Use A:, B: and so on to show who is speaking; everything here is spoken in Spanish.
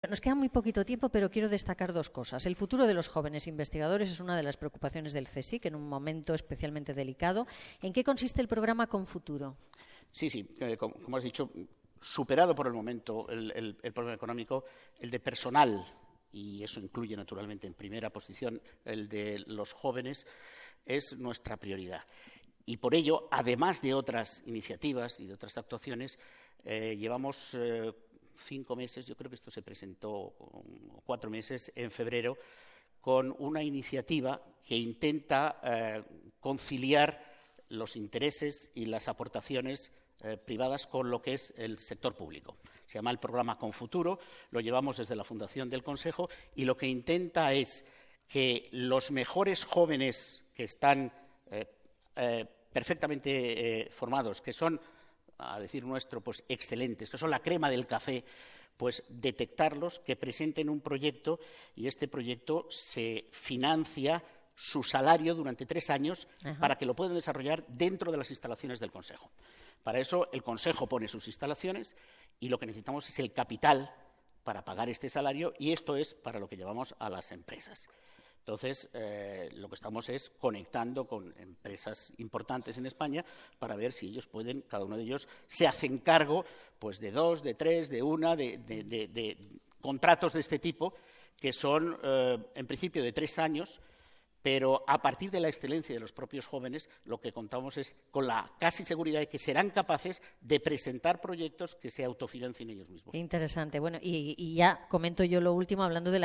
A: nos queda muy poquito tiempo, pero quiero destacar dos cosas. El futuro de los jóvenes investigadores es una de las preocupaciones del CSIC en un momento especialmente delicado. ¿En qué consiste el programa Confuturo?
B: Sí, como has dicho, superado por el momento el problema económico, el de personal, y eso incluye naturalmente en primera posición el de los jóvenes, es nuestra prioridad. Y por ello, además de otras iniciativas y de otras actuaciones, llevamos 5 meses, yo creo que esto se presentó 4 meses, en febrero, con una iniciativa que intenta conciliar los intereses y las aportaciones privadas con lo que es el sector público. Se llama el programa Confuturo, lo llevamos desde la Fundación del Consejo y lo que intenta es que los mejores jóvenes que están perfectamente formados, que son, a decir nuestro, pues excelentes, que son la crema del café, pues detectarlos, que presenten un proyecto y este proyecto se financia su salario durante 3 años para que lo puedan desarrollar dentro de las instalaciones del Consejo. Para eso el Consejo pone sus instalaciones y lo que necesitamos es el capital para pagar este salario y esto es para lo que llevamos a las empresas. Entonces, lo que estamos es conectando con empresas importantes en España para ver si ellos pueden, cada uno de ellos, se hacen cargo pues, de 2, de 3, de 1, de contratos de este tipo, que son, en principio, de 3 años, pero a partir de la excelencia de los propios jóvenes, lo que contamos es con la casi seguridad de que serán capaces de presentar proyectos que se autofinancien ellos mismos.
A: Interesante. Bueno, y ya comento yo lo último, hablando de la